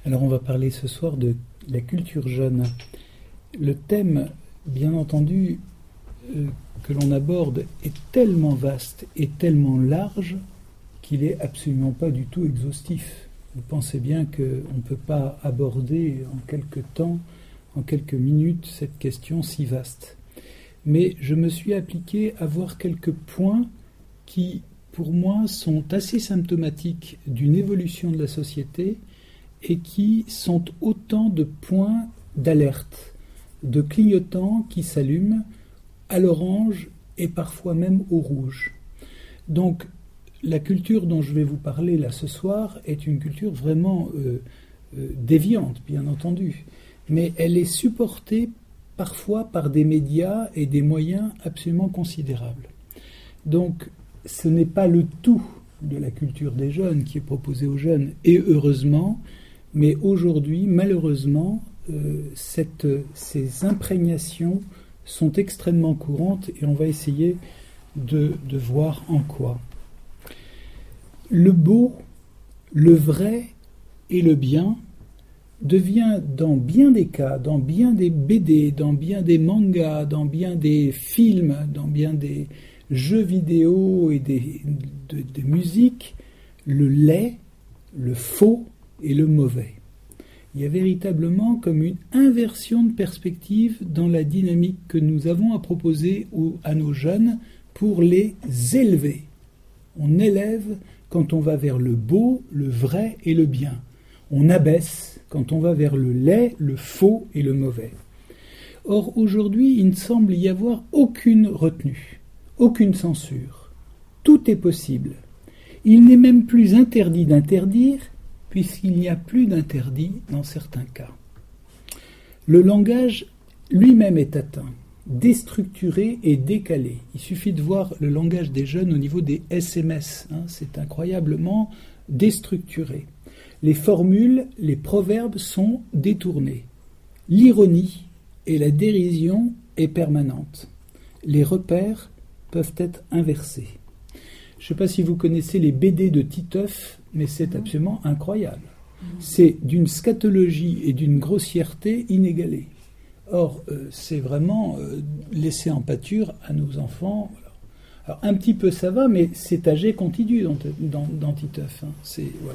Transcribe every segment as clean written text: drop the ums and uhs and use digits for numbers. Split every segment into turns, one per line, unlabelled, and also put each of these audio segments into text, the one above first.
Alors on va parler ce soir de la culture jeune. Le thème, bien entendu, que l'on aborde est tellement vaste et tellement large qu'il n'est absolument pas du tout exhaustif. Vous pensez bien qu'on ne peut pas aborder en quelques temps, en quelques minutes, cette question si vaste. Mais je me suis appliqué à voir quelques points qui, pour moi, sont assez symptomatiques d'une évolution de la société et qui sont autant de points d'alerte, de clignotants qui s'allument à l'orange et parfois même au rouge. Donc, la culture dont je vais vous parler là ce soir est une culture vraiment déviante, bien entendu, mais elle est supportée parfois par des médias et des moyens absolument considérables. Donc, ce n'est pas le tout de la culture des jeunes qui est proposé aux jeunes, et heureusement, mais aujourd'hui, malheureusement, ces imprégnations sont extrêmement courantes et on va essayer de voir en quoi. Le beau, le vrai et le bien devient dans bien des cas, dans bien des BD, dans bien des mangas, dans bien des films, dans bien des jeux vidéo et des musiques, le laid, le faux et le mauvais. Il y a véritablement comme une inversion de perspective dans la dynamique que nous avons à proposer à nos jeunes pour les élever. On élève quand on va vers le beau, le vrai et le bien. On abaisse quand on va vers le laid, le faux et le mauvais. Or, aujourd'hui, il ne semble y avoir aucune retenue, aucune censure. Tout est possible. Il n'est même plus interdit d'interdire, puisqu'il n'y a plus d'interdit dans certains cas. Le langage lui-même est atteint, déstructuré et décalé. Il suffit de voir le langage des jeunes au niveau des SMS. C'est incroyablement déstructuré. Les formules, les proverbes sont détournés. L'ironie et la dérision est permanente. Les repères peuvent être inversés. Je ne sais pas si vous connaissez les BD de Titeuf, mais c'est absolument incroyable. C'est d'une scatologie et d'une grossièreté inégalée. Or, c'est vraiment laisser en pâture à nos enfants. Voilà. Alors, un petit peu ça va, mais c'est âgé continu dans Titeuf. Voilà.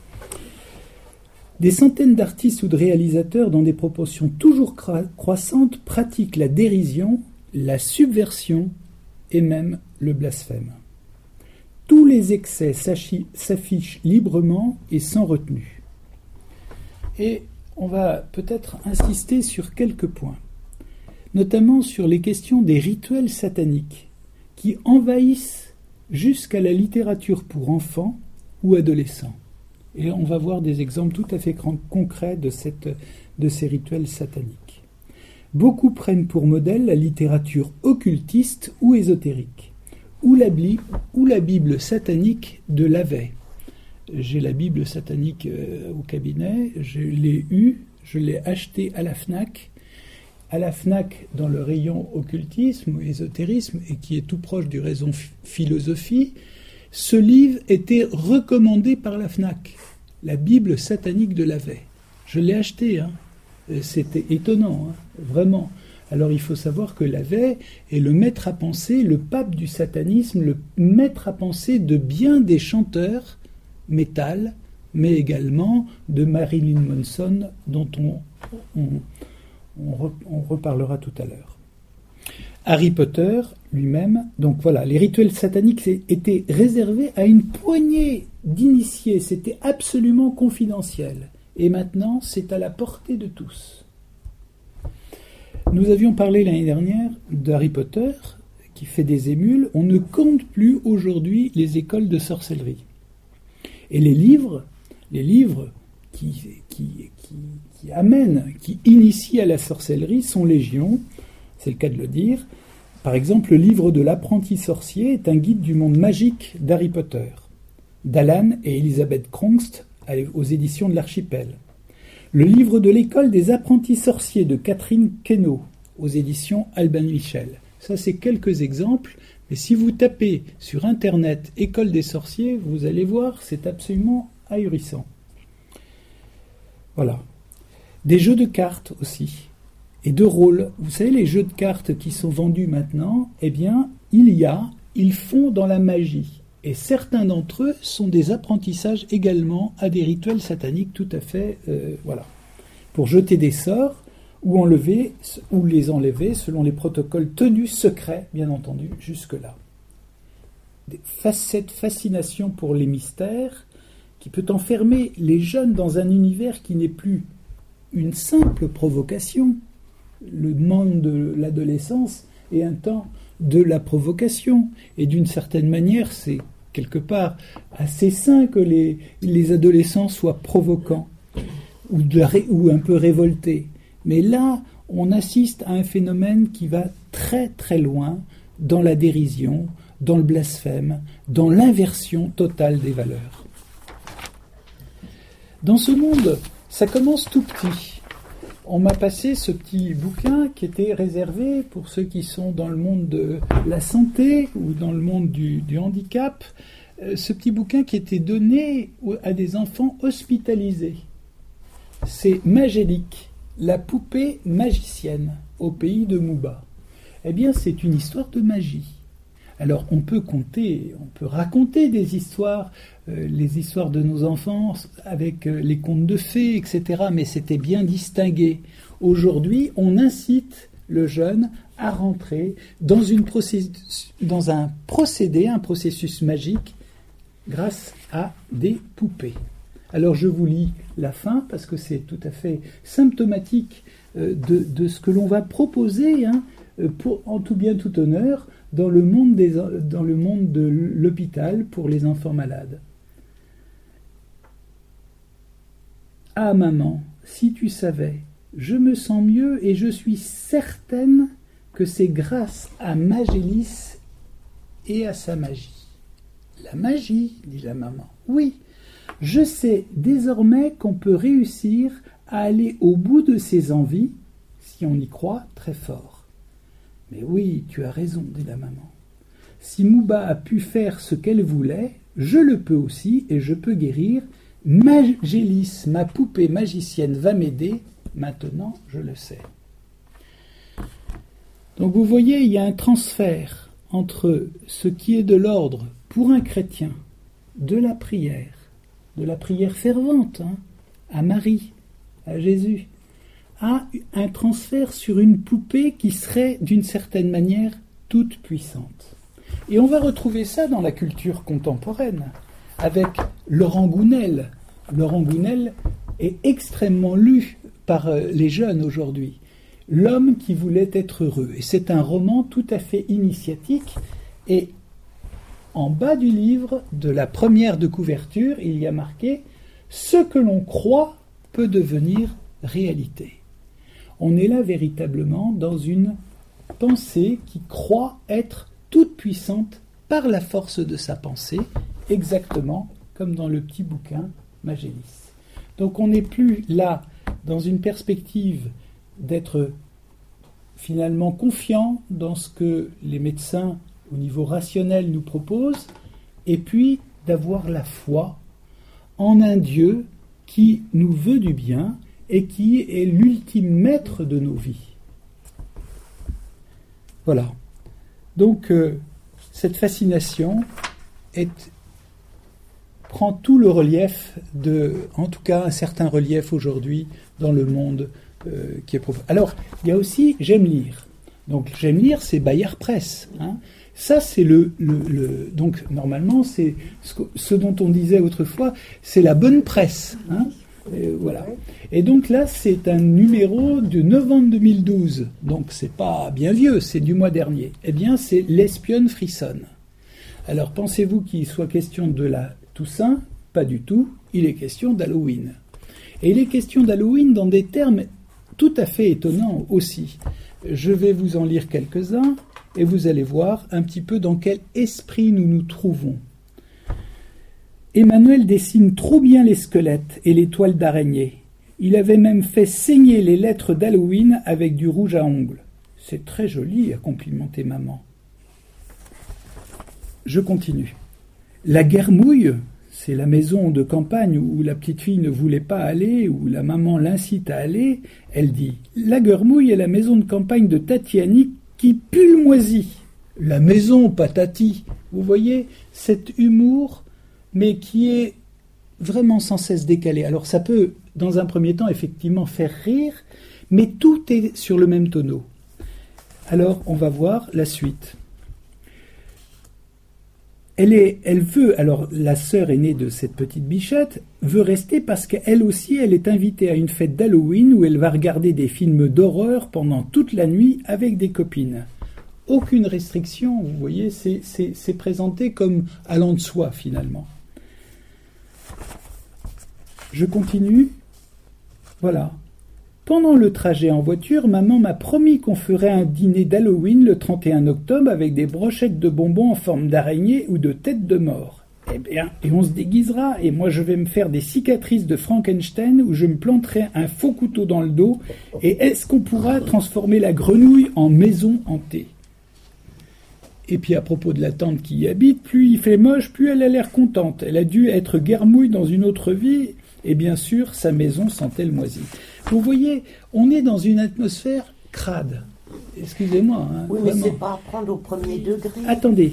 Des centaines d'artistes ou de réalisateurs, dans des proportions toujours croissantes, pratiquent la dérision, la subversion et même le blasphème. Tous les excès s'affichent librement et sans retenue. Et on va peut-être insister sur quelques points, notamment sur les questions des rituels sataniques qui envahissent jusqu'à la littérature pour enfants ou adolescents. Et on va voir des exemples tout à fait concrets de ces rituels sataniques. Beaucoup prennent pour modèle la littérature occultiste ou ésotérique, ou la Bible satanique de Lavey. J'ai la Bible satanique au cabinet, je l'ai achetée à la FNAC. À la FNAC, dans le rayon occultisme ou ésotérisme, et qui est tout proche du rayon philosophie, ce livre était recommandé par la FNAC, la Bible satanique de Lavey. Je l'ai acheté, c'était étonnant, vraiment. Alors il faut savoir que Lavey est le maître à penser, le pape du satanisme, le maître à penser de bien des chanteurs métal, mais également de Marilyn Manson, dont on reparlera tout à l'heure. Harry Potter lui-même, donc voilà, les rituels sataniques étaient réservés à une poignée d'initiés, c'était absolument confidentiel. Et maintenant, c'est à la portée de tous. Nous avions parlé l'année dernière d'Harry Potter, qui fait des émules. On ne compte plus aujourd'hui les écoles de sorcellerie. Et les livres qui amènent, qui initient à la sorcellerie sont légion, c'est le cas de le dire. Par exemple, le livre de l'apprenti sorcier est un guide du monde magique d'Harry Potter, d'Alan et Elizabeth Krongst aux éditions de l'Archipel. Le livre de l'école des apprentis sorciers de Catherine Queneau aux éditions Albin Michel. Ça, c'est quelques exemples, mais si vous tapez sur Internet « École des sorciers », vous allez voir, c'est absolument ahurissant. Voilà. Des jeux de cartes aussi, et de rôles. Vous savez, les jeux de cartes qui sont vendus maintenant, eh bien, ils font dans la magie. Et certains d'entre eux sont des apprentissages également à des rituels sataniques tout à fait, voilà. Pour jeter des sorts, ou les enlever selon les protocoles tenus secrets, bien entendu, jusque-là. Cette fascination pour les mystères qui peut enfermer les jeunes dans un univers qui n'est plus une simple provocation. Le monde de l'adolescence est un temps de la provocation. Et d'une certaine manière, c'est quelque part assez sain que les adolescents soient provoquants ou un peu révoltés. Mais là, on assiste à un phénomène qui va très très loin dans la dérision, dans le blasphème, dans l'inversion totale des valeurs. Dans ce monde, ça commence tout petit. On m'a passé ce petit bouquin qui était réservé pour ceux qui sont dans le monde de la santé ou dans le monde du handicap. Ce petit bouquin qui était donné à des enfants hospitalisés. C'est Magélique, la poupée magicienne au pays de Mouba. Eh bien, c'est une histoire de magie. Alors, on peut raconter des histoires, les histoires de nos enfants avec les contes de fées, etc., mais c'était bien distingué. Aujourd'hui, on incite le jeune à rentrer dans un processus magique grâce à des poupées. Alors, je vous lis la fin parce que c'est tout à fait symptomatique de ce que l'on va proposer, en tout bien tout honneur, dans le monde de l'hôpital pour les enfants malades. Ah maman, si tu savais, je me sens mieux et je suis certaine que c'est grâce à Magélis et à sa magie. La magie, dit la maman. Oui, je sais désormais qu'on peut réussir à aller au bout de ses envies, si on y croit très fort. Mais oui, tu as raison, dit la maman. Si Mouba a pu faire ce qu'elle voulait, je le peux aussi et je peux guérir. Magélis, ma poupée magicienne, va m'aider. Maintenant, je le sais. Donc vous voyez, il y a un transfert entre ce qui est de l'ordre pour un chrétien, de la prière fervente, à Marie, à Jésus, à un transfert sur une poupée qui serait d'une certaine manière toute puissante. Et on va retrouver ça dans la culture contemporaine, avec Laurent Gounel. Laurent Gounel est extrêmement lu par les jeunes aujourd'hui. L'homme qui voulait être heureux. Et c'est un roman tout à fait initiatique. Et en bas du livre, de la première de couverture, il y a marqué « Ce que l'on croit peut devenir réalité ». On est là véritablement dans une pensée qui croit être toute puissante par la force de sa pensée, exactement comme dans le petit bouquin Magélis. Donc on n'est plus là dans une perspective d'être finalement confiant dans ce que les médecins au niveau rationnel nous proposent, et puis d'avoir la foi en un Dieu qui nous veut du bien et qui est l'ultime maître de nos vies. Voilà. Donc, cette fascination prend tout le relief en tout cas un certain relief aujourd'hui dans le monde qui est proposé. Alors, il y a aussi J'aime lire. Donc, J'aime lire, c'est Bayard Presse. Ça, c'est donc, normalement, c'est ce dont on disait autrefois, c'est la bonne presse. Voilà. Et donc là, c'est un numéro de novembre 2012. Donc, c'est pas bien vieux, c'est du mois dernier. Eh bien, c'est L'espionne frissonne. Alors, pensez-vous qu'il soit question de la Toussaint ? Pas du tout. Il est question d'Halloween. Et il est question d'Halloween dans des termes tout à fait étonnants aussi. Je vais vous en lire quelques-uns et vous allez voir un petit peu dans quel esprit nous nous trouvons. Emmanuel dessine trop bien les squelettes et les toiles d'araignée. Il avait même fait saigner les lettres d'Halloween avec du rouge à ongles. C'est très joli, a complimenté maman. Je continue. La guermouille, c'est la maison de campagne où la petite fille ne voulait pas aller, où la maman l'incite à aller. Elle dit « La Guermouille est la maison de campagne de Tati Annie qui pue le moisi. » La maison, pas Tati. Vous voyez, cet humour, mais qui est vraiment sans cesse décalé. Alors ça peut, dans un premier temps, effectivement faire rire, mais tout est sur le même tonneau. Alors, on va voir la suite. Elle veut, alors la sœur aînée de cette petite bichette, veut rester parce qu'elle aussi, elle est invitée à une fête d'Halloween où elle va regarder des films d'horreur pendant toute la nuit avec des copines. Aucune restriction, vous voyez, c'est présenté comme allant de soi finalement. Je continue. Voilà. Pendant le trajet en voiture, maman m'a promis qu'on ferait un dîner d'Halloween le 31 octobre avec des brochettes de bonbons en forme d'araignée ou de tête de mort. Eh bien, et on se déguisera, et moi je vais me faire des cicatrices de Frankenstein où je me planterai un faux couteau dans le dos, et est-ce qu'on pourra transformer la grenouille en maison hantée ? Et puis à propos de la tante qui y habite, plus il fait moche, plus elle a l'air contente. Elle a dû être guermouille dans une autre vie, et bien sûr, sa maison sent-elle moisie. Vous voyez, on est dans une atmosphère crade. Excusez-moi. Hein,
oui, mais
vraiment.
c'est pas à prendre au premier degré.
Attendez.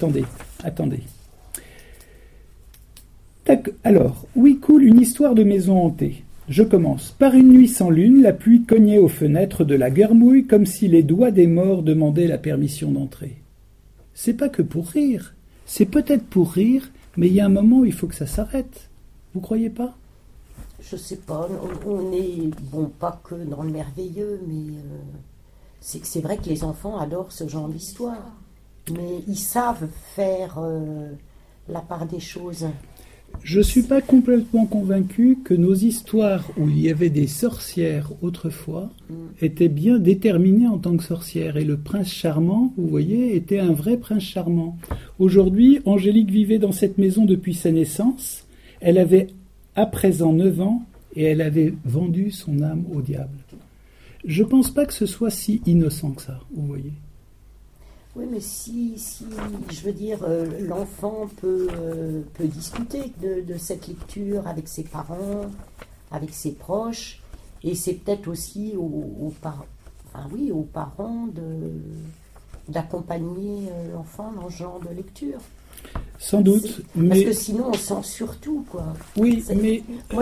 Alors, oui, coule une histoire de maison hantée. Je commence. Par une nuit sans lune, la pluie cognait aux fenêtres de la Guermouille comme si les doigts des morts demandaient la permission d'entrer. C'est pas que pour rire. C'est peut-être pour rire, mais il y a un moment où il faut que ça s'arrête. Vous croyez pas ?
Je sais pas, on est, bon, pas que dans le merveilleux, mais c'est vrai que les enfants adorent ce genre d'histoire. Mais ils savent faire la part des choses.
Je ne suis pas complètement convaincu que nos histoires où il y avait des sorcières autrefois étaient bien déterminées en tant que sorcières. Et le prince charmant, vous voyez, était un vrai prince charmant. Aujourd'hui, Angélique vivait dans cette maison depuis sa naissance. Elle avait à présent 9 ans et elle avait vendu son âme au diable. Je ne pense pas que ce soit si innocent que ça, vous voyez.
Oui, mais si je veux dire, l'enfant peut discuter de cette lecture avec ses parents, avec ses proches, et c'est peut-être aussi aux parents d'accompagner l'enfant dans ce genre de lecture.
Sans doute, mais...
Parce que sinon, on censure tout, quoi.
Oui, mais...
Moi,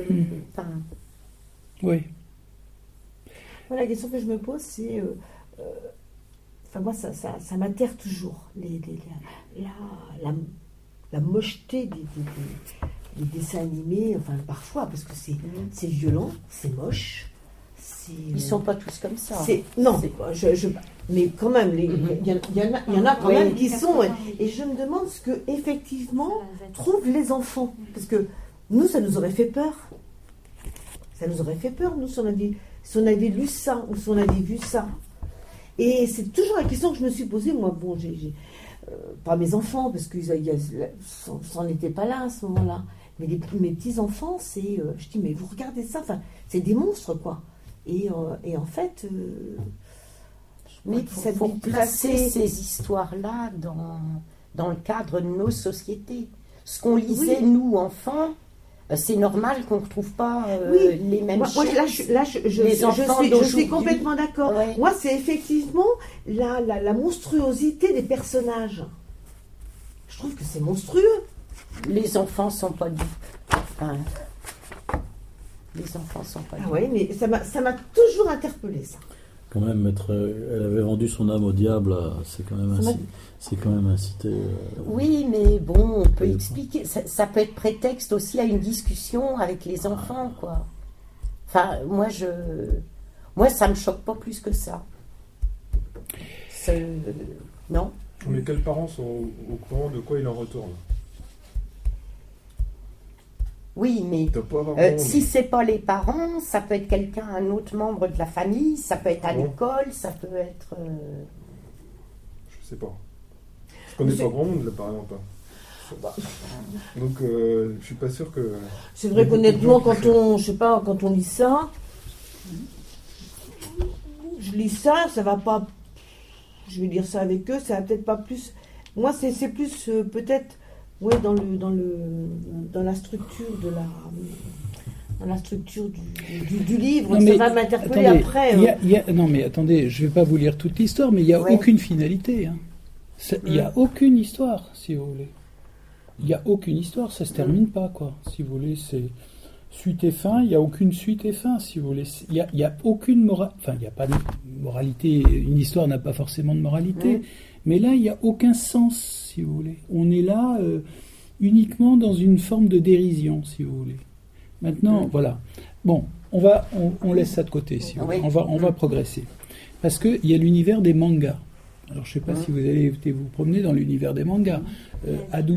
Oui.
Moi, la question que je me pose, c'est... moi, ça m'atterre toujours. La mocheté des dessins animés, enfin, parfois, parce que c'est violent, c'est moche.
Ils sont pas tous comme ça.
Non, mais quand même, il y en a quand même qui sont. Et je me demande ce que, effectivement, trouvent les enfants. Parce que nous, ça nous aurait fait peur. Ça nous aurait fait peur, nous, si on avait lu ça, ou si on avait vu ça. Et c'est toujours la question que je me suis posée. Moi, bon, j'ai pas mes enfants, parce qu'ils n'en étaient pas là à ce moment-là. Mais mes petits-enfants, je dis, mais vous regardez ça, c'est des monstres, quoi. Et en fait...
mais il faut placer ces histoires-là dans le cadre de nos sociétés. Ce qu'on lisait, nous, enfants... C'est normal qu'on ne retrouve pas les mêmes choses.
Je suis complètement d'accord.
Ouais.
Moi, c'est effectivement la monstruosité des personnages. Je trouve que c'est monstrueux.
Les enfants ne sont pas dupes. Les enfants sont pas dupes.
Oui, mais ça m'a toujours interpellée, ça.
Quand même, elle avait vendu son âme au diable, c'est quand même incité.
Oui, mais bon, on peut expliquer. Ça peut être prétexte aussi à une discussion avec les enfants, quoi. Enfin, moi, ça me choque pas plus que ça. Non.
Mais quels parents sont au courant de quoi il en retourne ?
Oui, mais si c'est pas les parents, ça peut être un autre membre de la famille, ça peut être à l'école, ça peut être...
Je sais pas. Je connais pas grand monde, là, par exemple. Donc, je suis pas sûr que...
C'est vrai qu'honnêtement, quand on lit ça, je lis ça, ça va pas... Je vais lire ça avec eux, ça va peut-être pas plus... Moi, c'est plus peut-être Oui, dans la structure de dans la structure du livre,
non, mais,
ça va m'interpeller
attendez,
après.
Non mais attendez, je ne vais pas vous lire toute l'histoire, mais il n'y a aucune finalité. Hein. Il n'y a aucune histoire, si vous voulez. Il n'y a aucune histoire, ça ne se termine pas, quoi. Si vous voulez, c'est suite et fin, il n'y a aucune suite et fin, si vous voulez. Il n'y a aucune morale. Enfin, il n'y a pas de moralité. Une histoire n'a pas forcément de moralité. Mais là, il n'y a aucun sens, si vous voulez. On est là uniquement dans une forme de dérision, si vous voulez. Maintenant, voilà. Bon, on laisse ça de côté, si vous voulez. On va progresser. Parce qu'il y a l'univers des mangas. Alors, je ne sais pas si vous allez vous promener dans l'univers des mangas. Comment ?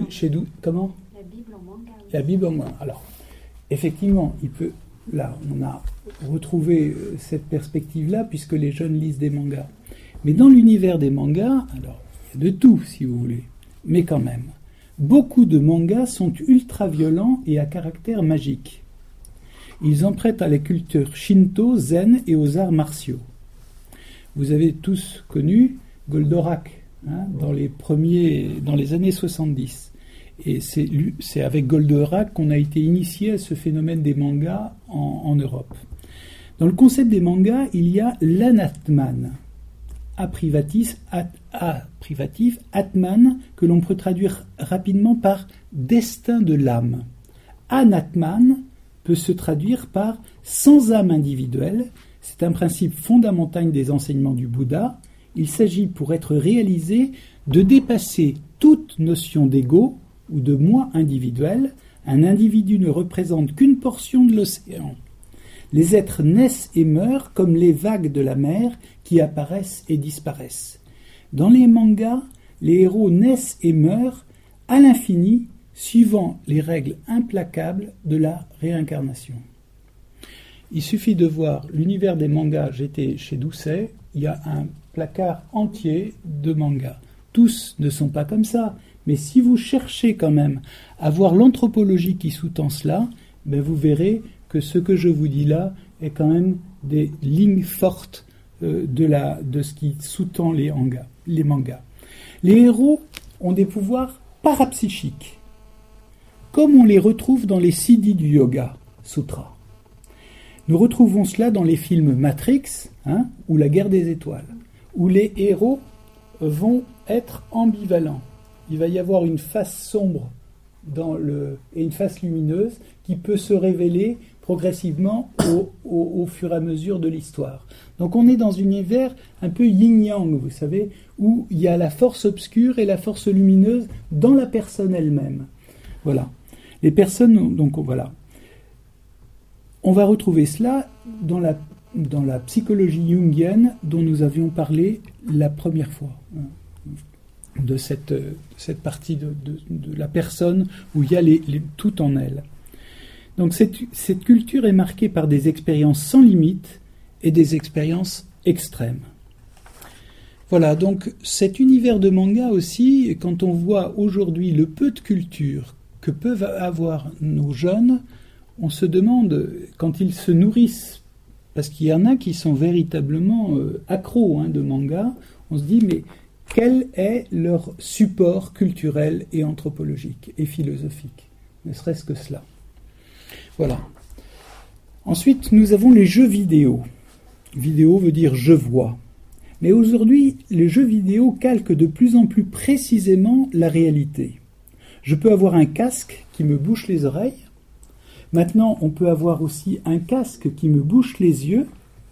La Bible en manga.
La Bible en manga. Alors, effectivement, là, on a retrouvé cette perspective-là, puisque les jeunes lisent des mangas. Mais dans l'univers des mangas, alors, il y a de tout, si vous voulez. Mais quand même, beaucoup de mangas sont ultra-violents et à caractère magique. Ils empruntent à la culture shinto, zen et aux arts martiaux. Vous avez tous connu Goldorak, dans les années 70. Et c'est avec Goldorak qu'on a été initié à ce phénomène des mangas en Europe. Dans le concept des mangas, il y a l'anatman, A privatif, Atman, que l'on peut traduire rapidement par destin de l'âme. Anatman peut se traduire par sans âme individuelle. C'est un principe fondamental des enseignements du Bouddha. Il s'agit, pour être réalisé, de dépasser toute notion d'ego ou de moi individuel. Un individu ne représente qu'une portion de l'océan. Les êtres naissent et meurent comme les vagues de la mer qui apparaissent et disparaissent. Dans les mangas, les héros naissent et meurent à l'infini, suivant les règles implacables de la réincarnation. Il suffit de voir l'univers des mangas. J'étais chez Doucet, il y a un placard entier de mangas. Tous ne sont pas comme ça, mais si vous cherchez quand même à voir l'anthropologie qui sous-tend cela, vous verrez que ce que je vous dis là est quand même des lignes fortes de ce qui sous-tend les mangas. Les héros ont des pouvoirs parapsychiques, comme on les retrouve dans les siddhis du Yoga Sutra. Nous retrouvons cela dans les films Matrix ou La Guerre des Étoiles, où les héros vont être ambivalents. Il va y avoir une face sombre et une face lumineuse qui peut se révéler progressivement au fur et à mesure de l'histoire. Donc on est dans un univers un peu yin-yang, vous savez, où il y a la force obscure et la force lumineuse dans la personne elle-même. Voilà. Les personnes, donc voilà. On va retrouver cela dans la psychologie jungienne dont nous avions parlé la première fois, de cette partie de la personne où il y a tout en elle. Donc cette culture est marquée par des expériences sans limite et des expériences extrêmes. Voilà, donc cet univers de manga aussi, quand on voit aujourd'hui le peu de culture que peuvent avoir nos jeunes, on se demande, quand ils se nourrissent, parce qu'il y en a qui sont véritablement accros de manga, on se dit, mais quel est leur support culturel et anthropologique et philosophique ? Ne serait-ce que cela. Voilà. Ensuite, nous avons les jeux vidéo. Vidéo veut dire « je vois ». Mais aujourd'hui, les jeux vidéo calquent de plus en plus précisément la réalité. Je peux avoir un casque qui me bouche les oreilles. Maintenant, on peut avoir aussi un casque qui me bouche les yeux.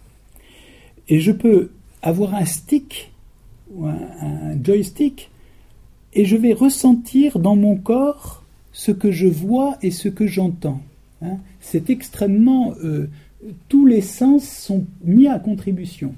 Et je peux avoir un stick ou un joystick et je vais ressentir dans mon corps ce que je vois et ce que j'entends. C'est extrêmement... tous les sens sont mis à contribution.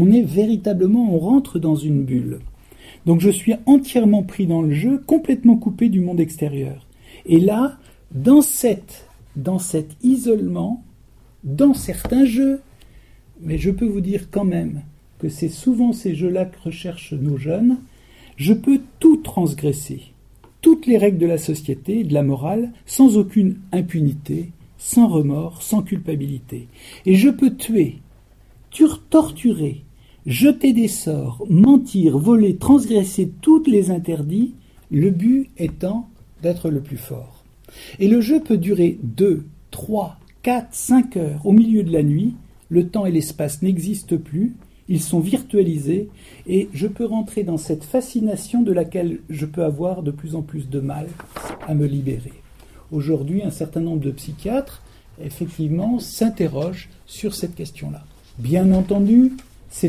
On rentre dans une bulle. Donc je suis entièrement pris dans le jeu, complètement coupé du monde extérieur. Et là, dans cet isolement, dans certains jeux, mais je peux vous dire quand même que c'est souvent ces jeux-là que recherchent nos jeunes, je peux tout transgresser, toutes les règles de la société, de la morale, sans aucune impunité, sans remords, sans culpabilité. Et je peux tuer, torturer, jeter des sorts, mentir, voler, transgresser tous les interdits, le but étant d'être le plus fort. Et le jeu peut durer 2, 3, 4, 5 heures. Au milieu de la nuit, le temps et l'espace n'existent plus, ils sont virtualisés, et je peux rentrer dans cette fascination de laquelle je peux avoir de plus en plus de mal à me libérer. Aujourd'hui, un certain nombre de psychiatres, effectivement, s'interrogent sur cette question-là. Bien entendu, c'est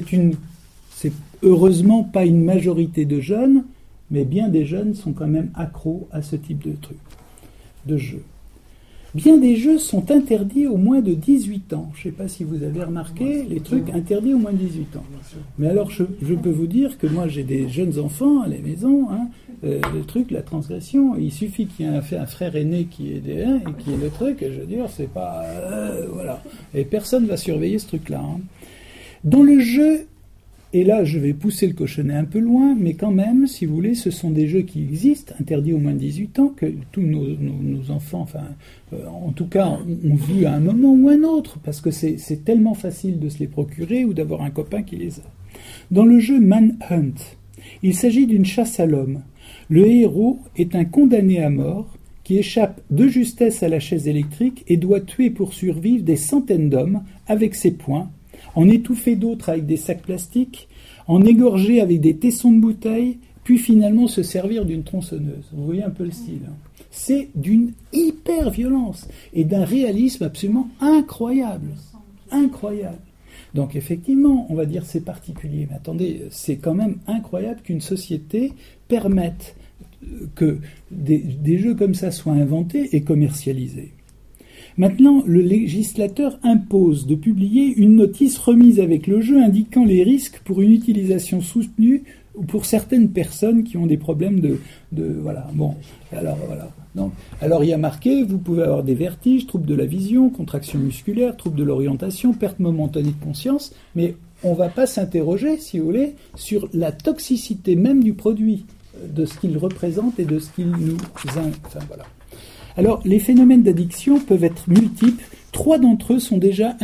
heureusement pas une majorité de jeunes, mais bien des jeunes sont quand même accros à ce type de truc, de jeu. Bien des jeux sont interdits aux moins de 18 ans. Je ne sais pas si vous avez remarqué, les trucs interdits aux moins de 18 ans. Mais alors, je peux vous dire que moi, j'ai des jeunes enfants à la maison, le truc, la transgression, il suffit qu'il y ait un frère aîné qui est et qui est le truc, et je veux dire, c'est pas... voilà. Et personne ne va surveiller ce truc-là. Dans le jeu, et là, je vais pousser le cochonnet un peu loin, mais quand même, si vous voulez, ce sont des jeux qui existent, interdits aux moins de 18 ans, que tous nos enfants, en tout cas, ont vu à un moment ou un autre, parce que c'est tellement facile de se les procurer ou d'avoir un copain qui les a. Dans le jeu Manhunt, il s'agit d'une chasse à l'homme. Le héros est un condamné à mort qui échappe de justesse à la chaise électrique et doit tuer pour survivre des centaines d'hommes avec ses poings, en étouffer d'autres avec des sacs plastiques, en égorger avec des tessons de bouteille, puis finalement se servir d'une tronçonneuse. Vous voyez un peu le style. C'est d'une hyper-violence et d'un réalisme absolument incroyable. Incroyable. Donc effectivement, on va dire c'est particulier, mais attendez, c'est quand même incroyable qu'une société permette que des jeux comme ça soient inventés et commercialisés. Maintenant, le législateur impose de publier une notice remise avec le jeu indiquant les risques pour une utilisation soutenue ou pour certaines personnes qui ont des problèmes de voilà. Bon, alors voilà. Donc, alors il y a marqué, vous pouvez avoir des vertiges, troubles de la vision, contraction musculaire, troubles de l'orientation, perte momentanée de conscience, mais on ne va pas s'interroger, si vous voulez, sur la toxicité même du produit, de ce qu'il représente et de ce qu'il nous... Enfin voilà. Alors, les phénomènes d'addiction peuvent être multiples. 3 d'entre eux sont déjà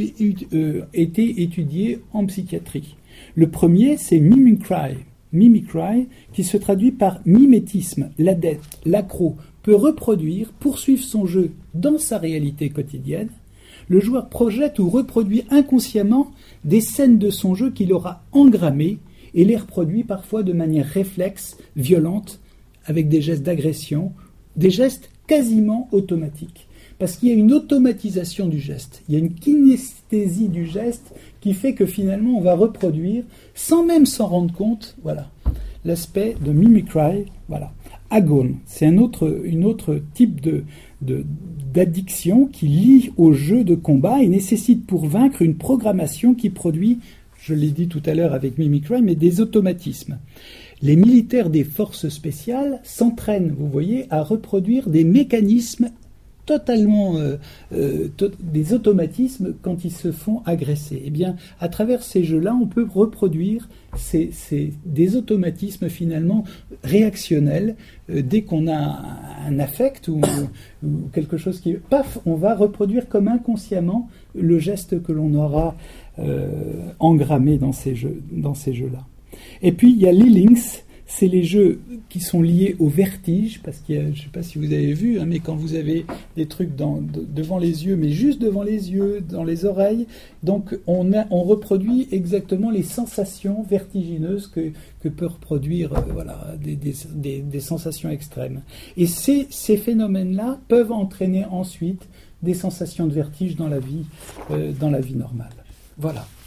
été étudiés en psychiatrie. Le premier, c'est mimicry. Mimicry, qui se traduit par mimétisme. L'adepte, l'accro, peut reproduire, poursuivre son jeu dans sa réalité quotidienne. Le joueur projette ou reproduit inconsciemment des scènes de son jeu qu'il aura engrammées et les reproduit parfois de manière réflexe, violente, avec des gestes d'agression, des gestes quasiment automatique, parce qu'il y a une automatisation du geste, il y a une kinesthésie du geste qui fait que finalement on va reproduire, sans même s'en rendre compte, voilà, l'aspect de mimicry, voilà. Agone, c'est un autre type d'addiction qui lie au jeu de combat et nécessite pour vaincre une programmation qui produit, je l'ai dit tout à l'heure avec mimicry, mais des automatismes. Les militaires des forces spéciales s'entraînent, vous voyez, à reproduire des mécanismes totalement, des automatismes quand ils se font agresser. Eh bien, à travers ces jeux-là, on peut reproduire des automatismes finalement réactionnels. Dès qu'on a un affect ou quelque chose qui... Paf, on va reproduire comme inconsciemment le geste que l'on aura engrammé dans ces jeux-là. Et puis, il y a les links, c'est les jeux qui sont liés au vertige, parce qu'il y a, je ne sais pas si vous avez vu, mais quand vous avez des trucs devant les yeux, mais juste devant les yeux, dans les oreilles, donc on reproduit exactement les sensations vertigineuses que peut reproduire des sensations extrêmes. Et ces phénomènes-là peuvent entraîner ensuite des sensations de vertige dans la vie normale. Voilà.